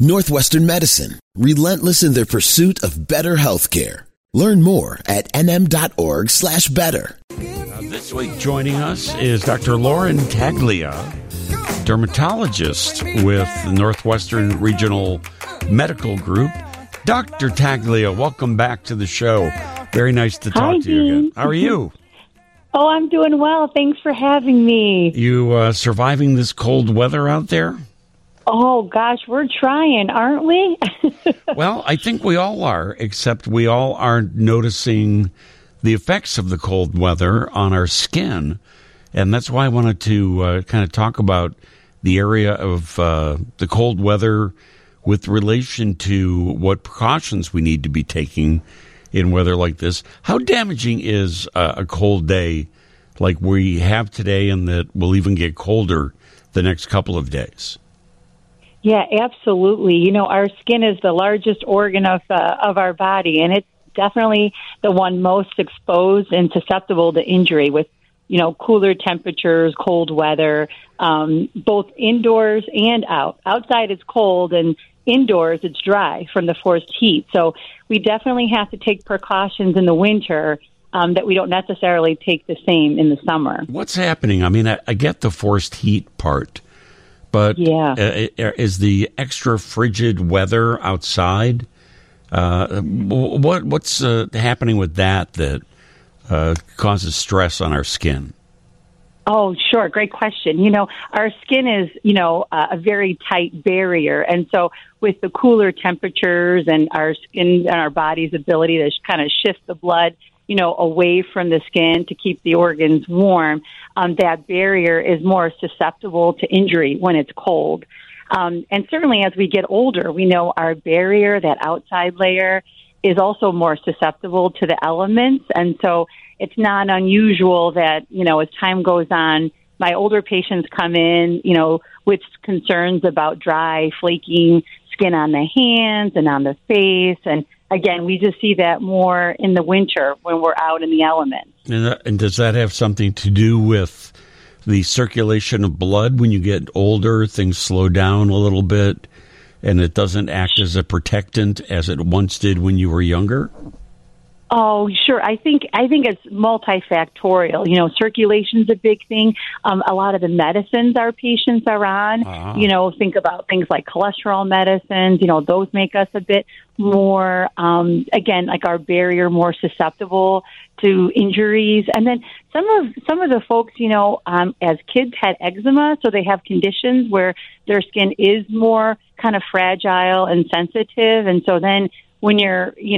Northwestern Medicine, relentless in their pursuit of better healthcare. Learn more at nm.org/better. This week joining us is Dr. Lauren Taglia, dermatologist with the Northwestern Regional Medical Group. Dr. Taglia, welcome back to the show. Very nice to talk to you again. How are you? Oh, I'm doing well. Thanks for having me. You surviving this cold weather out there? Oh, gosh, we're trying, aren't we? Well, I think we all are, except we all aren't noticing the effects of the cold weather on our skin. And that's why I wanted to kind of talk about the area of the cold weather with relation to what precautions we need to be taking in weather like this. How damaging is a cold day like we have today, and that will even get colder the next couple of days? Yeah, absolutely. You know, our skin is the largest organ of our body, and it's definitely the one most exposed and susceptible to injury with, you know, cooler temperatures, cold weather, both indoors and out. Outside it's cold, and indoors it's dry from the forced heat. So we definitely have to take precautions in the winter that we don't necessarily take the same in the summer. What's happening? I mean, I get the forced heat part, but is the extra frigid weather outside? What's happening with that causes stress on our skin? Oh, sure. Great question. You know, our skin is, you know, a very tight barrier. And so with the cooler temperatures and our skin and our body's ability to kind of shift the blood, you know, away from the skin to keep the organs warm, that barrier is more susceptible to injury when it's cold. And certainly as we get older, we know our barrier, that outside layer, is also more susceptible to the elements. And so it's not unusual that, you know, as time goes on, my older patients come in, you know, with concerns about dry, flaking skin on the hands and on the face. And again, we just see that more in the winter when we're out in the elements. And does that have something to do with the circulation of blood? When you get older, things slow down a little bit, and it doesn't act as a protectant as it once did when you were younger? Oh, sure. I think it's multifactorial. You know, circulation's a big thing. A lot of the medicines our patients are on, you know, think about things like cholesterol medicines. You know, those make us a bit more, again, like our barrier more susceptible to injuries. And then some of the folks, you know, as kids had eczema, so they have conditions where their skin is more kind of fragile and sensitive, and so then when you're in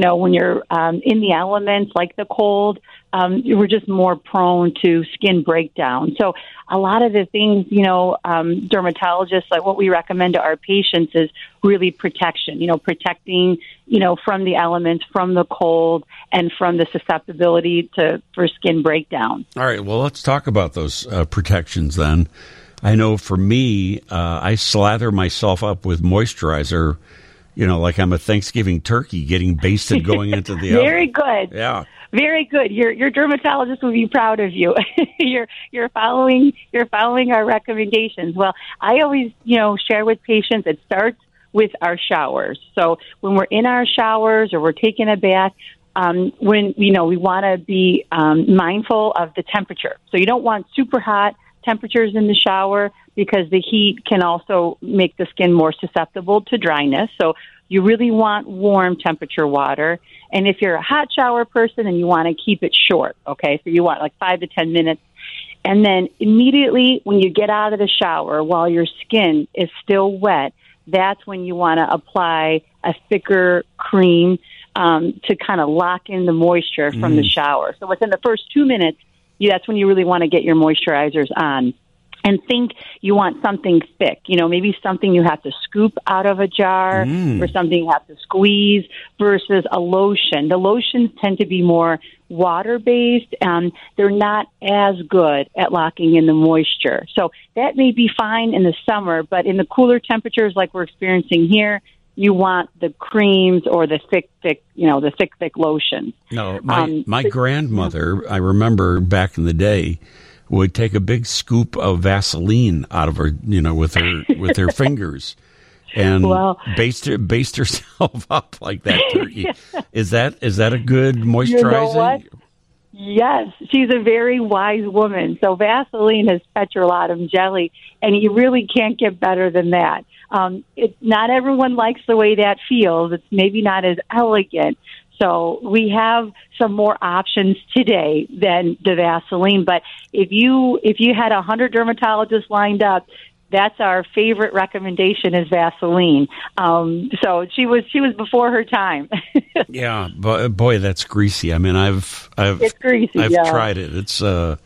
the elements like the cold, we're just more prone to skin breakdown. So a lot of the things, you know, dermatologists, like what we recommend to our patients is really protection, you know, protecting, you know, from the elements, from the cold, and from the susceptibility for skin breakdown. All right, well, let's talk about those protections then. I know for me, I slather myself up with moisturizer, you know, like I'm a Thanksgiving turkey getting basted going into the oven. Very good. Yeah. Very good. Your dermatologist will be proud of you. You're following our recommendations. Well, I always, you know, share with patients it starts with our showers. So when we're in our showers or we're taking a bath, when you know we want to be mindful of the temperature. So you don't want super hot temperatures in the shower because the heat can also make the skin more susceptible to dryness. So you really want warm temperature water. And if you're a hot shower person and you want to keep it short, okay, so you want like 5 to 10 minutes. And then immediately when you get out of the shower while your skin is still wet, that's when you want to apply a thicker cream to kind of lock in the moisture from the shower. So within the first 2 minutes, that's when you really want to get your moisturizers on. And think you want something thick, you know, maybe something you have to scoop out of a jar or something you have to squeeze versus a lotion. The lotions tend to be more water-based. They're not as good at locking in the moisture. So that may be fine in the summer, but in the cooler temperatures like we're experiencing here, you want the creams or the thick lotions. No, my grandmother, I remember back in the day, would take a big scoop of Vaseline out of her, you know, with her fingers, and baste herself up like that turkey. Yeah. Is that a good moisturizing? You know what? Yes, she's a very wise woman. So Vaseline is petrolatum jelly, and you really can't get better than that. Not everyone likes the way that feels. It's maybe not as elegant. So we have some more options today than the Vaseline. But if you had 100 dermatologists lined up, that's our favorite recommendation is Vaseline. So she was before her time. Yeah, but boy, that's greasy. I mean, it's greasy. I've tried it. It's so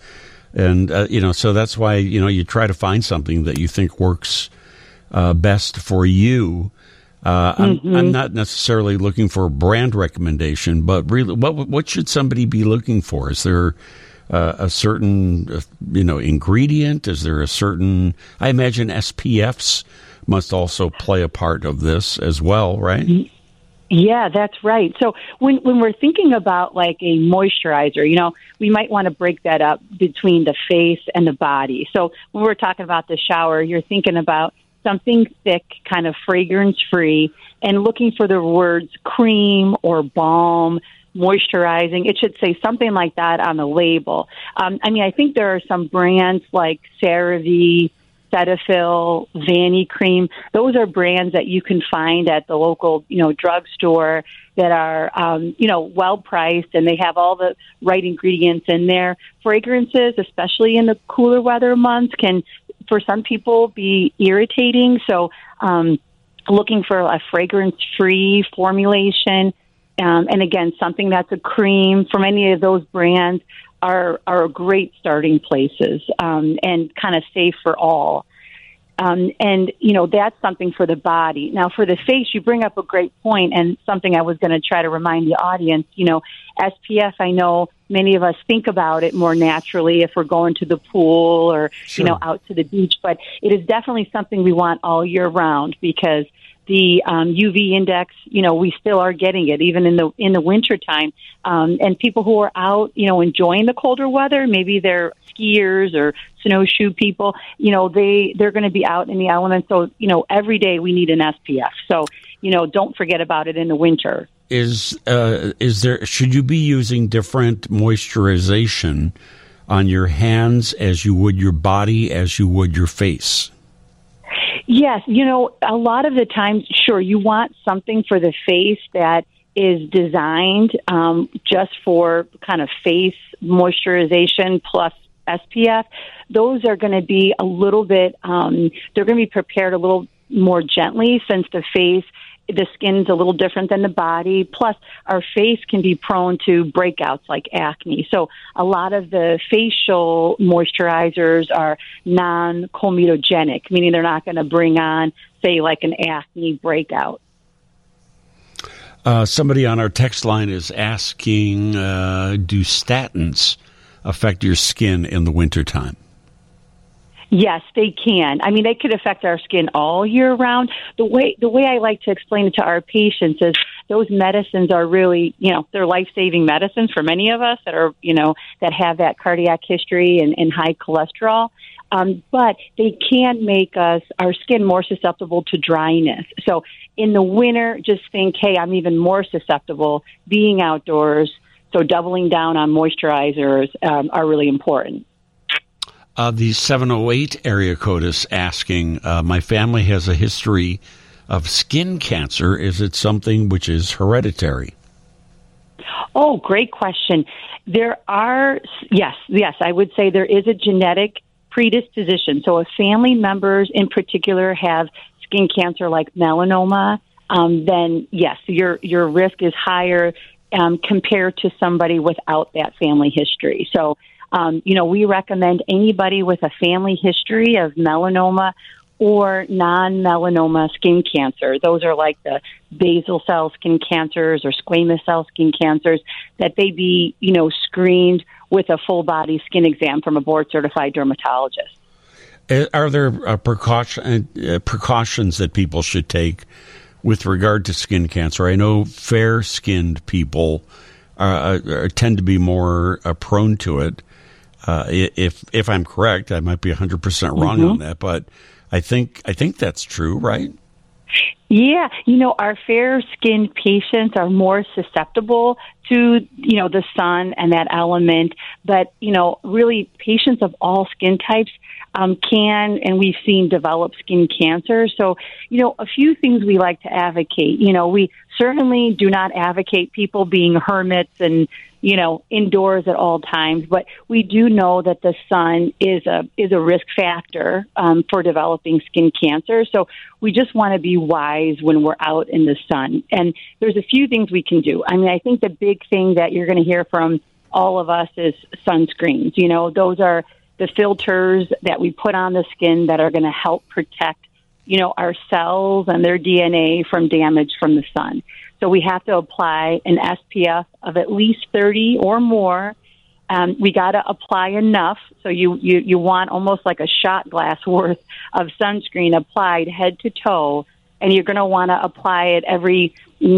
that's why you try to find something that you think works best for you. I'm not necessarily looking for a brand recommendation, but really, what should somebody be looking for? Is there a certain ingredient? Is there a certain? I imagine SPFs must also play a part of this as well, right? Yeah, that's right. So when we're thinking about like a moisturizer, we might want to break that up between the face and the body. So when we're talking about the shower, you're thinking about something thick, kind of fragrance-free, and looking for the words cream or balm, moisturizing. It should say something like that on the label. I think there are some brands like CeraVe, Cetaphil, Vanicream. Those are brands that you can find at the local, drugstore that are, well priced, and they have all the right ingredients in there. Fragrances, especially in the cooler weather months, can, for some people, be irritating. So, looking for a fragrance-free formulation, and again, something that's a cream from any of those brands are great starting places, and kind of safe for all. That's something for the body. Now, for the face, you bring up a great point, and something I was going to try to remind the audience, SPF, I know many of us think about it more naturally if we're going to the pool or, Sure. Out to the beach, but it is definitely something we want all year round because the UV index, we still are getting it even in the winter time. And people who are out, enjoying the colder weather, maybe they're skiers or snowshoe people, they're going to be out in the elements. So, every day we need an SPF. So, don't forget about it in the winter. Should you be using different moisturization on your hands as you would your body, as you would your face? Yes, a lot of the times, sure, you want something for the face that is designed just for kind of face moisturization plus SPF. Those are going to be a little bit, they're going to be prepared a little more gently since the skin's a little different than the body. Plus, our face can be prone to breakouts like acne. So a lot of the facial moisturizers are non-comedogenic, meaning they're not going to bring on, say, like an acne breakout. Somebody on our text line is asking, do statins affect your skin in the wintertime? Yes, they can. They could affect our skin all year round. The way I like to explain it to our patients is those medicines are really, they're life-saving medicines for many of us that are, that have that cardiac history and high cholesterol. But they can make our skin more susceptible to dryness. So in the winter, just think, hey, I'm even more susceptible being outdoors. So doubling down on moisturizers are really important. The 708 area code is asking, my family has a history of skin cancer. Is it something which is hereditary? Oh, great question. There are, yes, I would say there is a genetic predisposition. So if family members in particular have skin cancer like melanoma, then yes, your risk is higher compared to somebody without that family history. So we recommend anybody with a family history of melanoma or non-melanoma skin cancer. Those are like the basal cell skin cancers or squamous cell skin cancers, that they be, screened with a full body skin exam from a board certified dermatologist. Are there precautions that people should take with regard to skin cancer? I know fair-skinned people tend to be more prone to it. If I'm correct, I might be 100% wrong on that, but I think that's true, right? Yeah, our fair-skinned patients are more susceptible to, the sun and that element. But, really patients of all skin types can, and we've seen, develop skin cancer. So, a few things we like to advocate. We certainly do not advocate people being hermits and, indoors at all times. But we do know that the sun is a risk factor for developing skin cancer. So we just want to be wise when we're out in the sun. And there's a few things we can do. I mean, I think the big thing that you're going to hear from all of us is sunscreens. Those are the filters that we put on the skin that are going to help protect, our cells and their DNA from damage from the sun. So we have to apply an SPF of at least 30 or more. We got to apply enough. So you want almost like a shot glass worth of sunscreen applied head to toe. And you're going to want to apply it every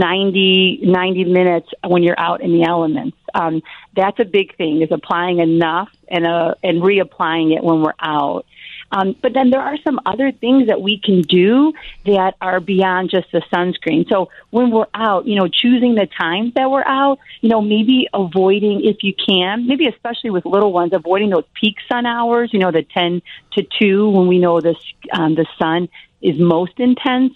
90 minutes when you're out in the elements. That's a big thing, is applying enough and reapplying it when we're out. But then there are some other things that we can do that are beyond just the sunscreen. So when we're out, choosing the times that we're out, maybe avoiding, if you can, maybe especially with little ones, avoiding those peak sun hours, the 10 to 2 when we know the sun is most intense.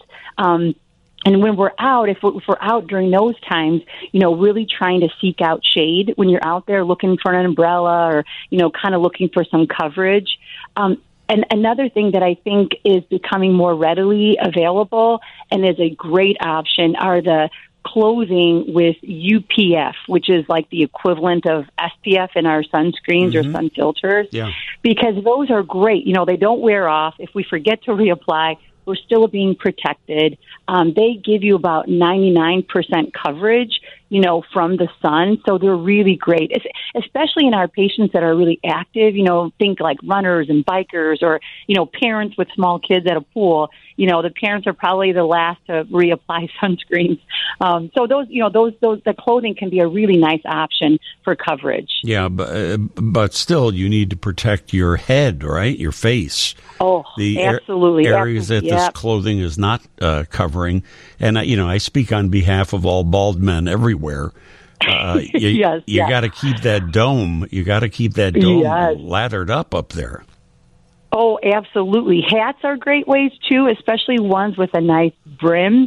And when we're out, if we're out during those times, really trying to seek out shade when you're out there looking for an umbrella or, kind of looking for some coverage. And another thing that I think is becoming more readily available and is a great option are the clothing with UPF, which is like the equivalent of SPF in our sunscreens or sun filters. Yeah. Because those are great. They don't wear off. If we forget to reapply, we're still being protected. They give you about 99% coverage, from the sun. So they're really great, especially in our patients that are really active, think like runners and bikers or, parents with small kids at a pool. The parents are probably the last to reapply sunscreens. So the clothing can be a really nice option for coverage. Yeah, but still you need to protect your head, right? Your face. Oh, absolutely. Areas that this clothing is not covering. And, I speak on behalf of all bald men everywhere. You got to keep that dome. You got to keep that dome lathered up there. Oh, absolutely. Hats are great ways, too, especially ones with a nice brim.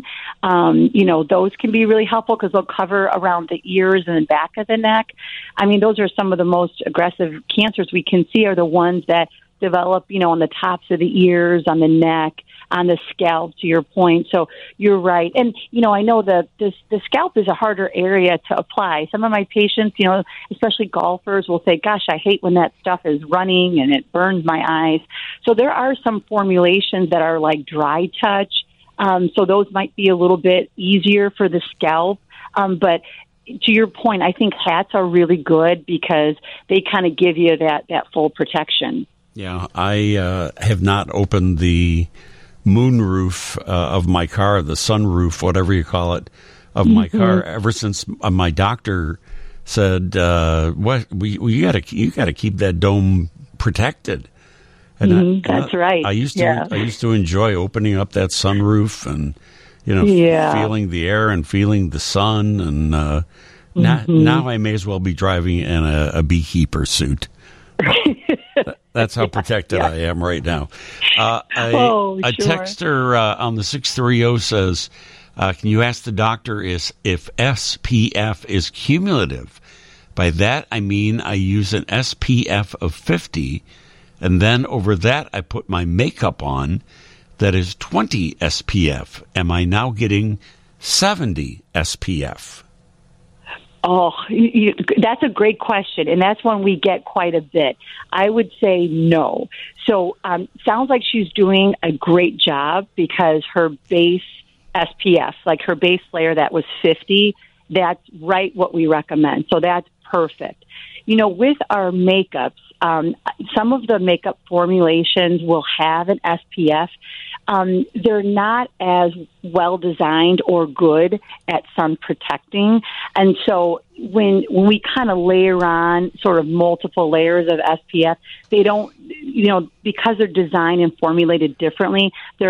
Those can be really helpful because they'll cover around the ears and the back of the neck. I mean, those are some of the most aggressive cancers we can see are the ones that develop, on the tops of the ears, on the neck, on the scalp, to your point. So you're right. And, I know that the scalp is a harder area to apply. Some of my patients, especially golfers, will say, gosh, I hate when that stuff is running and it burns my eyes. So there are some formulations that are like dry touch. So those might be a little bit easier for the scalp. But to your point, I think hats are really good because they kind of give you that full protection. Yeah, I have not opened the moonroof of my car, the sunroof, whatever you call it, of my car ever since my doctor said, you got to keep that dome protected. And that's right. I used to enjoy opening up that sunroof and feeling the air and feeling the sun. And now I may as well be driving in a beekeeper suit. That's how protected I am right now. A texter on the 630 says, can you ask the doctor if SPF is cumulative? By that, I mean I use an SPF of 50, and then over that, I put my makeup on that is 20 SPF. Am I now getting 70 SPF? Oh, that's a great question, and that's one we get quite a bit. I would say no. So sounds like she's doing a great job because her base SPF, like her base layer that was 50, that's right what we recommend. So that's perfect. With our makeups, some of the makeup formulations will have an SPF. They're not as well designed or good at sun protecting. And so when we kind of layer on sort of multiple layers of SPF, they don't, because they're designed and formulated differently, they're not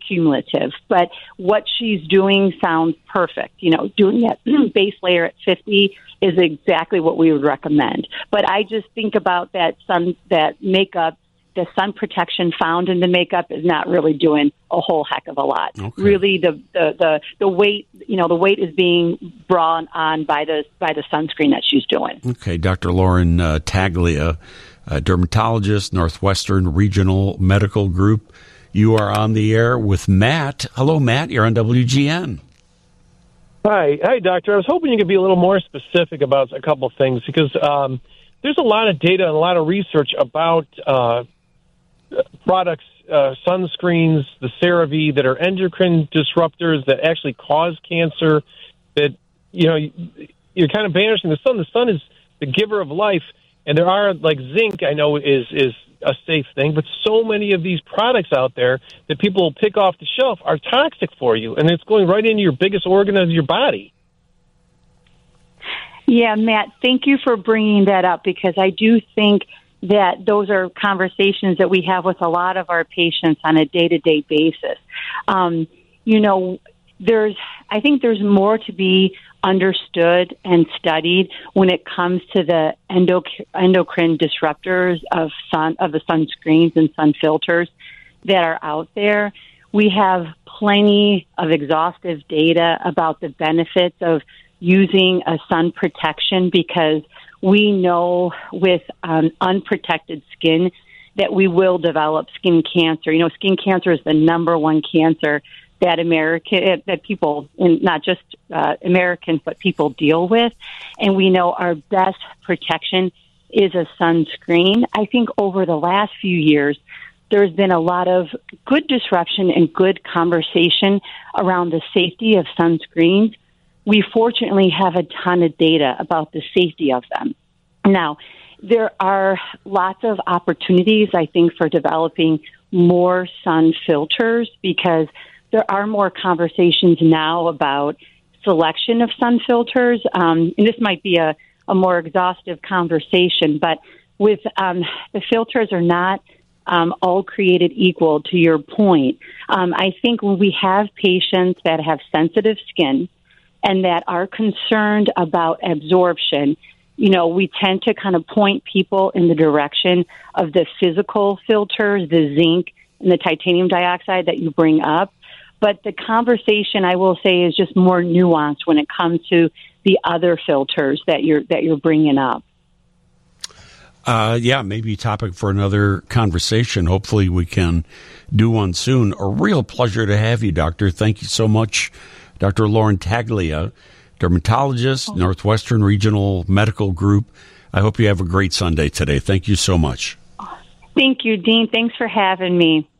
cumulative, but what she's doing sounds perfect. Doing that base layer at 50 is exactly what we would recommend. But I just think about that makeup. The sun protection found in the makeup is not really doing a whole heck of a lot. Okay. Really, the weight, the weight is being brought on by the sunscreen that she's doing. Okay, Dr. Lauren Taglia, dermatologist, Northwestern Regional Medical Group. You are on the air with Matt. Hello, Matt. You're on WGN. Hi, doctor. I was hoping you could be a little more specific about a couple of things because there's a lot of data and a lot of research about products, sunscreens, the CeraVe that are endocrine disruptors that actually cause cancer. That you're kind of banishing the sun. The sun is the giver of life, and there are like zinc. I know is a safe thing, but so many of these products out there that people will pick off the shelf are toxic for you, and it's going right into your biggest organ of your body. Yeah, Matt, thank you for bringing that up because I do think that those are conversations that we have with a lot of our patients on a day-to-day basis. I think there's more to be understood and studied when it comes to the endocrine disruptors of the sunscreens and sun filters that are out there. We have plenty of exhaustive data about the benefits of using a sun protection because we know with unprotected skin that we will develop skin cancer. Skin cancer is the number one cancer that people, and not just Americans, but people deal with. And we know our best protection is a sunscreen. I think over the last few years, there's been a lot of good disruption and good conversation around the safety of sunscreens. We fortunately have a ton of data about the safety of them. Now, there are lots of opportunities, I think, for developing more sun filters because there are more conversations now about selection of sun filters. And this might be a more exhaustive conversation, but with the filters are not all created equal, to your point. I think when we have patients that have sensitive skin and that are concerned about absorption, we tend to kind of point people in the direction of the physical filters, the zinc and the titanium dioxide that you bring up. But the conversation, I will say, is just more nuanced when it comes to the other filters that you're bringing up. Maybe a topic for another conversation. Hopefully we can do one soon. A real pleasure to have you, Doctor. Thank you so much, Dr. Lauren Taglia, dermatologist, Northwestern Regional Medical Group. I hope you have a great Sunday today. Thank you so much. Thank you, Dean. Thanks for having me.